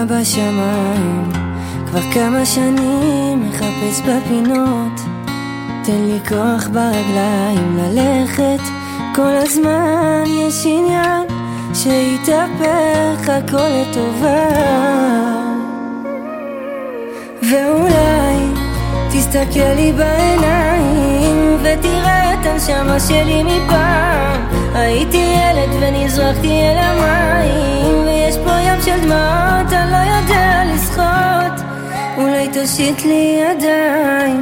בשמיים, כבר כמה שנים מחפש בפינות. תן לי כוח ברגליים ללכת, כל הזמן יש עניין שיתהפך הכל לטובה. ואולי תסתכל לי בעיניים ותראה את הנשמה שלי מפעם. הייתי ילד ונזרקתי אל המים, ויש פה ים של דמעות, אני לא יודע לשחות. אולי תושיט לי ידיים.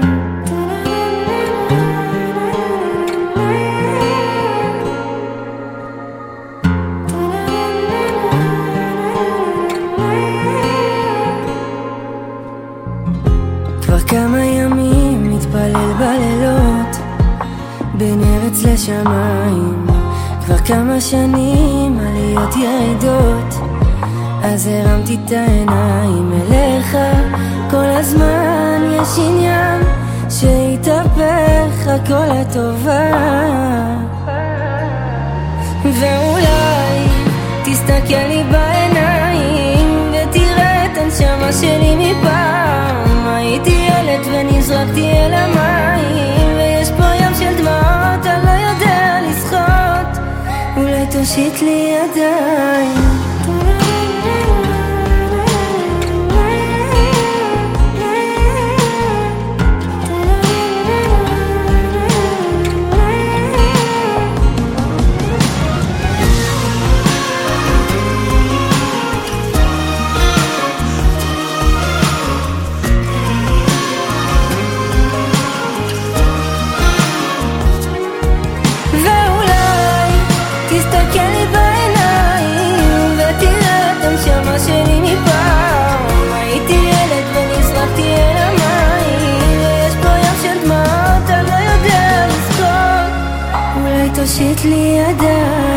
כבר כמה ימים מתפלל בלילות בין ארץ לשמיים, כבר כמה שנים עליות ירידות, אז הרמתי את העיניים אליך. כל הזמן יש עניין שיתהפך הכל לטובה. ואולי תסתכל לי בעיניים ותראה את הנשמה שלי מפעם. הייתי ילד ונזרקתי אל המים, ויש פה ים של דמעות, אני לא יודע לשחות. אולי תושיט לי ידיים. תושיט לי ידיים.